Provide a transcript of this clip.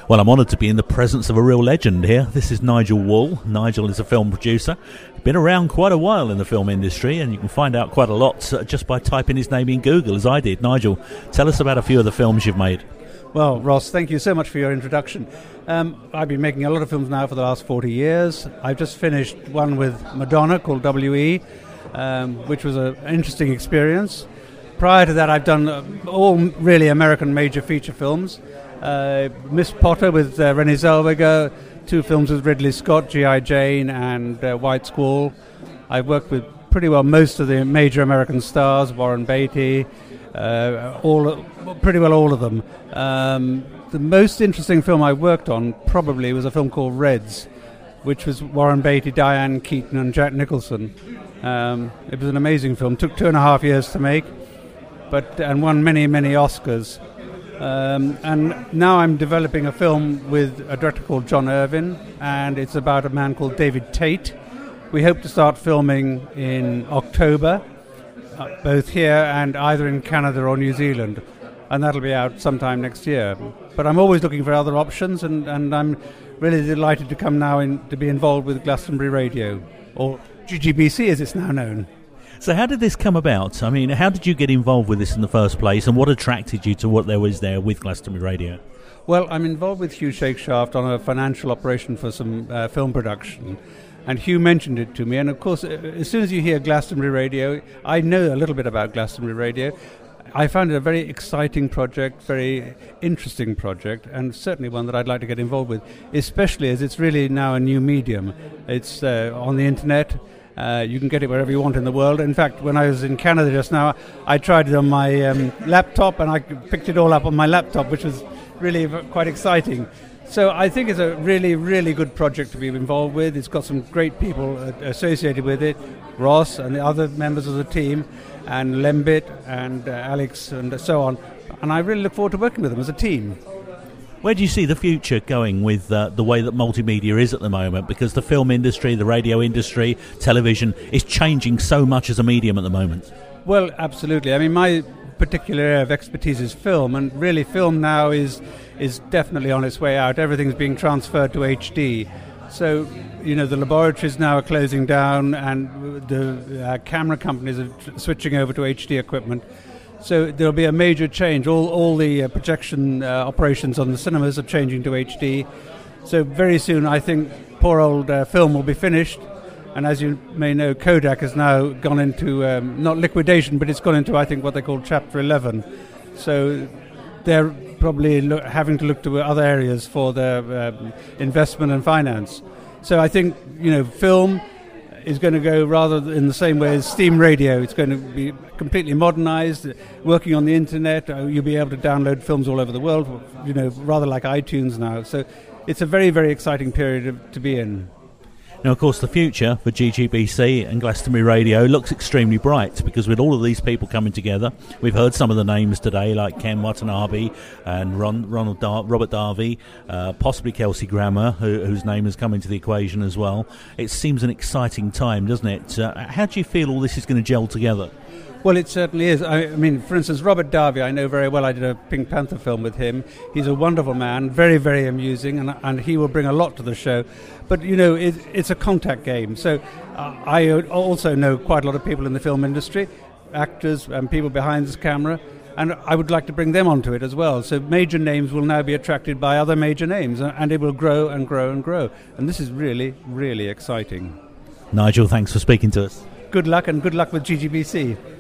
Well, I'm honoured to be in the presence of a real legend here. This is Nigel Wall. Nigel is a film producer. Been around quite a while in the film industry, and you can find out quite a lot just by typing his name in Google, as I did. Nigel, tell us about a few of the films you've made. Well, Ross, thank you so much for your introduction. I've been making a lot of films now for the last 40 years. I've just finished one with Madonna called W.E., which was an interesting experience. Prior to that, I've done all really American major feature films. Miss Potter with Renée Zellweger, 2 films with Ridley Scott, G.I. Jane and White Squall. I've worked with pretty well most of the major American stars, Warren Beatty, pretty well all of them. The most interesting film I worked on probably was a film called Reds, which was Warren Beatty, Diane Keaton and Jack Nicholson. It was an amazing film. Took 2.5 years to make, and won many, many Oscars. And now I'm developing a film with a director called John Irvin, and it's about a man called David Tate. We hope to start filming in October, both here and either in Canada or New Zealand, and that'll be out sometime next year. But I'm always looking for other options, and I'm really delighted to come now to be involved with Glastonbury Radio, or GGBC as it's now known. So how did this come about? I mean, how did you get involved with this in the first place, and what attracted you to what there was there with Glastonbury Radio? Well, I'm involved with Hugh Shakeshaft on a financial operation for some film production, and Hugh mentioned it to me, and of course, as soon as you hear Glastonbury Radio, I know a little bit about Glastonbury Radio. I found it a very exciting project, very interesting project, and certainly one that I'd like to get involved with, especially as it's really now a new medium. It's on the internet. You can get it wherever you want in the world. In fact, when I was in Canada just now, I tried it on my laptop, and I picked it all up on my laptop, which was really quite exciting. So I think it's a really, really good project to be involved with. It's got some great people associated with it, Ross and the other members of the team, and Lembit and Alex and so on. And I really look forward to working with them as a team. Where do you see the future going with the way that multimedia is at the moment? Because the film industry, the radio industry, television is changing so much as a medium at the moment. Well, absolutely. I mean, my particular area of expertise is film, and really film now is definitely on its way out. Everything's being transferred to HD. So, you know, the laboratories now are closing down, and the camera companies are switching over to HD equipment. So there'll be a major change. All the projection operations on the cinemas are changing to HD. So very soon, I think, poor old film will be finished. And as you may know, Kodak has now gone into, not liquidation, but it's gone into, I think, what they call Chapter 11. So they're probably having to look to other areas for their investment and finance. So I think, you know, film is going to go rather in the same way as steam radio. It's going to be completely modernized, working on the internet. You'll be able to download films all over the world, you know, rather like iTunes now. So it's a very, very exciting period to be in. Now, of course, the future for GGBC and Glastonbury Radio looks extremely bright, because with all of these people coming together, we've heard some of the names today, like Ken Watanabe and Robert Darby, possibly Kelsey Grammer, whose name has come into the equation as well. It seems an exciting time, doesn't it? How do you feel all this is going to gel together? Well, it certainly is. I mean, for instance, Robert Darby, I know very well. I did a Pink Panther film with him. He's a wonderful man, very, very amusing, and he will bring a lot to the show. But, you know, it's a contact game. So I also know quite a lot of people in the film industry, actors and people behind this camera, and I would like to bring them onto it as well. So major names will now be attracted by other major names, and it will grow and grow and grow. And this is really, really exciting. Nigel, thanks for speaking to us. Good luck, and good luck with GGBC.